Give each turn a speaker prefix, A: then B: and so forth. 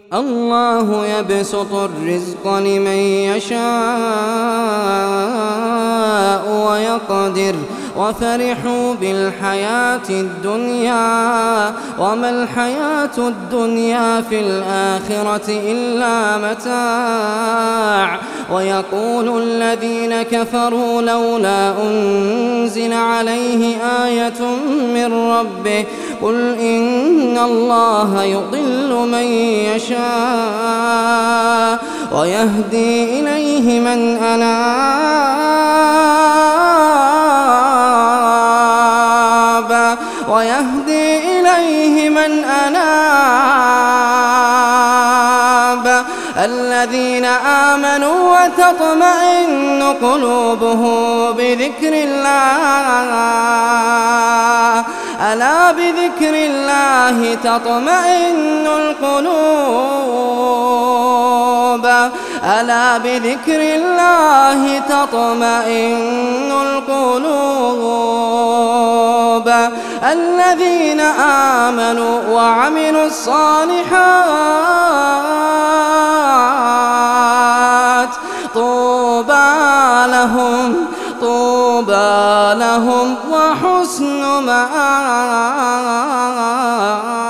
A: الله يبسط الرزق لمن يشاء ويقدر وفرحوا بالحياة الدنيا وما الحياة الدنيا في الآخرة إلا متاع ويقول الذين كفروا لولا أنزل عليه آية من ربه قل إن الله يضل من يشاء ويهدي إليه من أناب الذين آمنوا وتطمئن قلوبهم بذكر الله ألا بذكر الله تطمئن القلوب ألا بذكر الله تطمئن القلوب الذين آمنوا وعملوا الصالحات طوبى لهم وحسن مآب.